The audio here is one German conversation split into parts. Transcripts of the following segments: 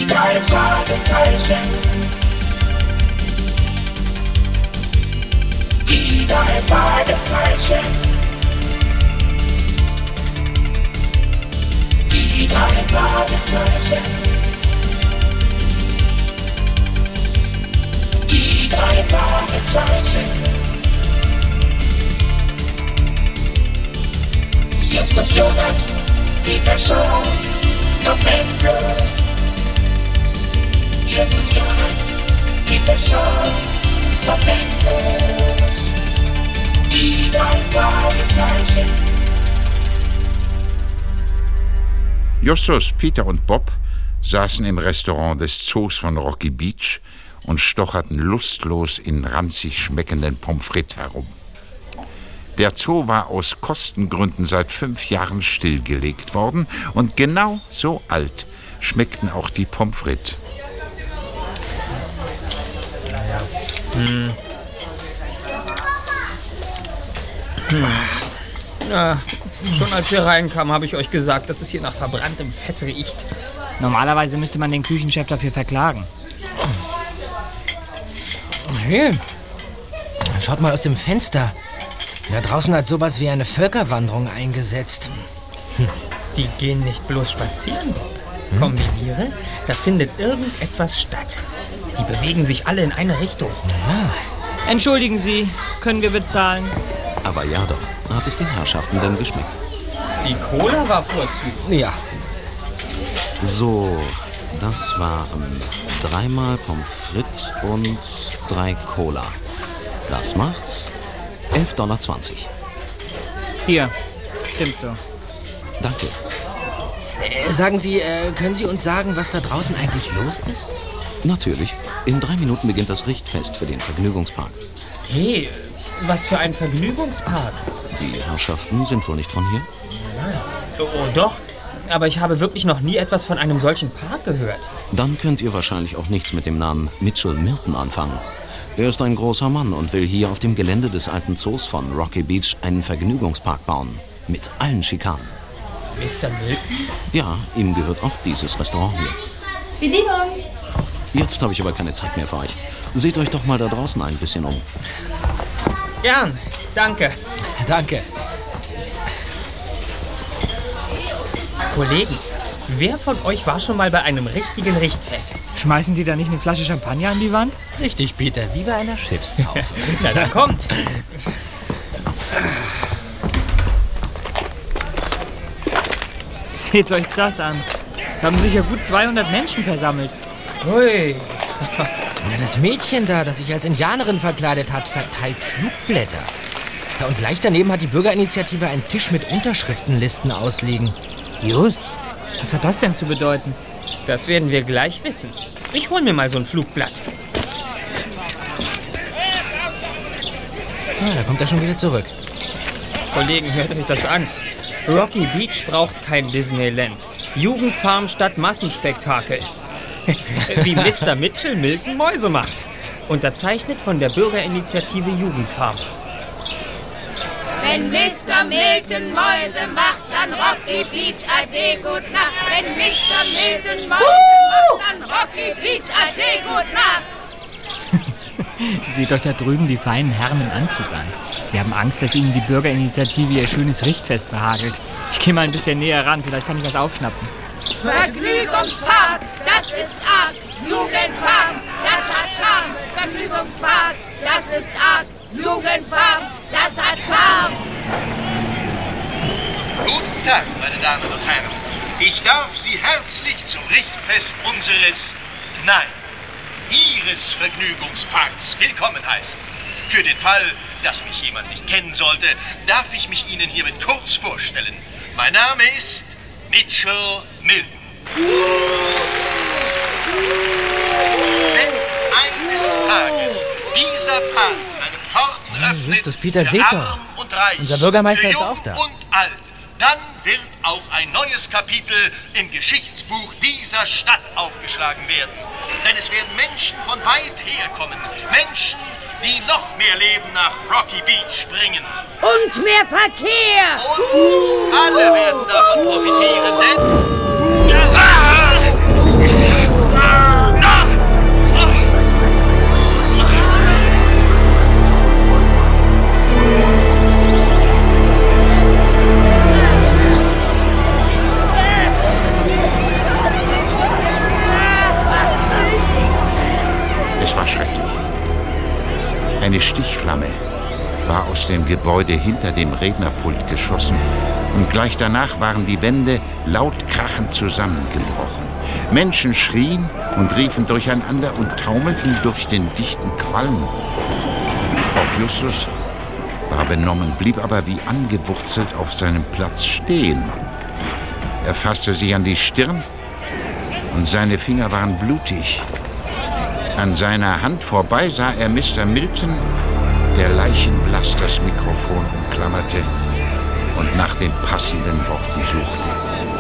drei Fragezeichen. Die drei Fragezeichen. Die drei Fragezeichen. Die drei Fragezeichen. Jetzt ist Jonas, Peter Shaw, noch endlos. Jetzt ist Jonas, Peter Shaw, noch endlos. Die drei Fragezeichen. Justus, Peter und Bob saßen im Restaurant des Zoos von Rocky Beach und stocherten lustlos in ranzig schmeckenden Pommes frites herum. Der Zoo war aus Kostengründen seit 5 Jahren stillgelegt worden und genau so alt schmeckten auch die Pommes frites. Schon als wir reinkamen, habe ich euch gesagt, dass es hier nach verbranntem Fett riecht. Normalerweise müsste man den Küchenchef dafür verklagen. Hey, schaut mal aus dem Fenster. Da draußen hat sowas wie eine Völkerwanderung eingesetzt. Die gehen nicht bloß spazieren, Bob. Kombiniere, da findet irgendetwas statt. Die bewegen sich alle in eine Richtung. Ja. Entschuldigen Sie, können wir bezahlen? Aber ja doch. Hat es den Herrschaften denn geschmeckt? Die Cola war vorzüglich. Ja. So, das waren 3-mal Pommes frites und 3 Cola. Das macht's $11,20. Hier, stimmt so. Danke. Sagen Sie, können Sie uns sagen, was da draußen eigentlich los ist? Natürlich. In 3 Minuten beginnt das Richtfest für den Vergnügungspark. Hey, was für ein Vergnügungspark. Die Herrschaften sind wohl nicht von hier? Oh, doch. Aber ich habe wirklich noch nie etwas von einem solchen Park gehört. Dann könnt ihr wahrscheinlich auch nichts mit dem Namen Mitchell Milton anfangen. Er ist ein großer Mann und will hier auf dem Gelände des alten Zoos von Rocky Beach einen Vergnügungspark bauen. Mit allen Schikanen. Mr. Milton? Ja, ihm gehört auch dieses Restaurant hier. Bedienung! Jetzt habe ich aber keine Zeit mehr für euch. Seht euch doch mal da draußen ein bisschen um. Gern, danke. Danke. Kollegen, wer von euch war schon mal bei einem richtigen Richtfest? Schmeißen die da nicht eine Flasche Champagner an die Wand? Richtig, Peter, wie bei einer Schiffstaufe. Na, dann kommt. Seht euch das an. Da haben sich ja gut 200 Menschen versammelt. Hui. Na, das Mädchen da, das sich als Indianerin verkleidet hat, verteilt Flugblätter. Ja, und gleich daneben hat die Bürgerinitiative einen Tisch mit Unterschriftenlisten ausliegen. Just, was hat das denn zu bedeuten? Das werden wir gleich wissen. Ich hol mir mal so ein Flugblatt. Ah, da kommt er schon wieder zurück. Kollegen, hört euch das an. Rocky Beach braucht kein Disneyland. Jugendfarm statt Massenspektakel. Wie Mr. Mitchell Milton Mäuse macht. Unterzeichnet von der Bürgerinitiative Jugendfarm. Wenn Mr. Milton Mäuse macht, dann Rocky Beach ade, gut Nacht. Wenn Mr. Milton Mäuse macht, dann Rocky Beach ade, gut Nacht. Seht euch da drüben die feinen Herren im Anzug an. Die haben Angst, dass ihnen die Bürgerinitiative ihr schönes Richtfest verhagelt. Ich gehe mal ein bisschen näher ran, vielleicht kann ich was aufschnappen. Vergnügungspark, das ist arg. Jugendfarm, das hat Charme. Vergnügungspark, das ist arg. Jugendfarm, das hat Charme. Guten Tag, meine Damen und Herren. Ich darf Sie herzlich zum Richtfest unseres, nein, Ihres Vergnügungsparks willkommen heißen. Für den Fall, dass mich jemand nicht kennen sollte, darf ich mich Ihnen hiermit kurz vorstellen. Mein Name ist Mitchell Milton. Wenn eines Tages dieser Park seine Pforten öffnet, Justus, Peter, für seht Arm doch. und Reich, Unser Bürgermeister für ist Jung auch da. und alt, dann wird auch ein neues Kapitel im Geschichtsbuch dieser Stadt aufgeschlagen werden. Denn es werden Menschen von weit her kommen. Menschen, die noch mehr Leben nach Rocky Beach bringen. Und mehr Verkehr. Und alle werden davon profitieren, denn... Eine Stichflamme war aus dem Gebäude hinter dem Rednerpult geschossen und gleich danach waren die Wände laut krachend zusammengebrochen. Menschen schrien und riefen durcheinander und taumelten durch den dichten Qualm. Auch Justus war benommen, blieb aber wie angewurzelt auf seinem Platz stehen. Er fasste sich an die Stirn und seine Finger waren blutig. An seiner Hand vorbei sah er Mr. Milton, der leichenblass das Mikrofon umklammerte und nach dem passenden Worten suchte.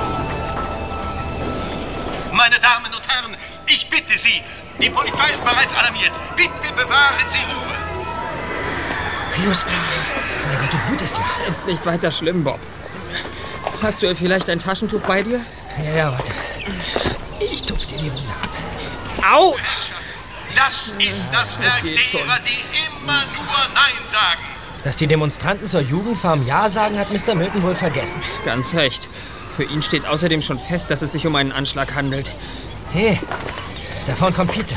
Meine Damen und Herren, ich bitte Sie, die Polizei ist bereits alarmiert. Bitte bewahren Sie Ruhe. Just, mein Gott, du blutest ja. Ist nicht weiter schlimm, Bob. Hast du vielleicht ein Taschentuch bei dir? Ja, warte. Ich tupf dir die Wunde ab. Autsch! Das ist das Werk derer, die immer nur Nein sagen. Dass die Demonstranten zur Jugendfarm Ja sagen, hat Mr. Milton wohl vergessen. Ganz recht. Für ihn steht außerdem schon fest, dass es sich um einen Anschlag handelt. Hey, da vorne kommt Peter.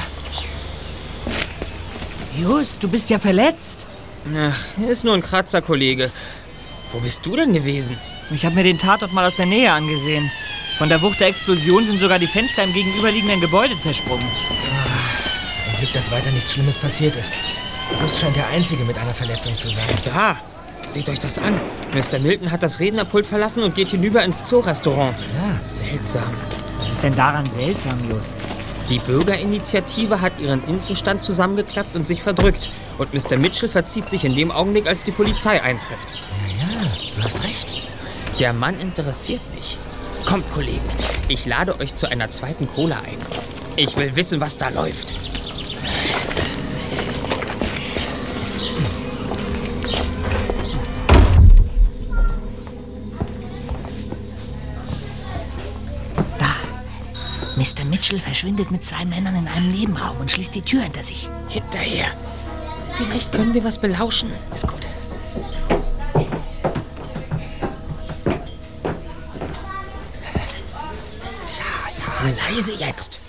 Just, du bist ja verletzt. Ach, ist nur ein Kratzer, Kollege. Wo bist du denn gewesen? Ich habe mir den Tatort mal aus der Nähe angesehen. Von der Wucht der Explosion sind sogar die Fenster im gegenüberliegenden Gebäude zersprungen. Ein Glück, dass weiter nichts Schlimmes passiert ist. Just scheint der Einzige mit einer Verletzung zu sein. Da! Seht euch das an. Mr. Milton hat das Rednerpult verlassen und geht hinüber ins Zoo-Restaurant. Ja. Seltsam. Was ist denn daran seltsam, Just? Die Bürgerinitiative hat ihren Infostand zusammengeklappt und sich verdrückt. Und Mr. Mitchell verzieht sich in dem Augenblick, als die Polizei eintrifft. Ja, du hast recht. Der Mann interessiert mich. Kommt, Kollegen, ich lade euch zu einer zweiten Cola ein. Ich will wissen, was da läuft. Mr. Mitchell verschwindet mit 2 Männern in einem Nebenraum und schließt die Tür hinter sich. Hinterher. Vielleicht können wir was belauschen. Ist gut. Psst. Ja, leise jetzt.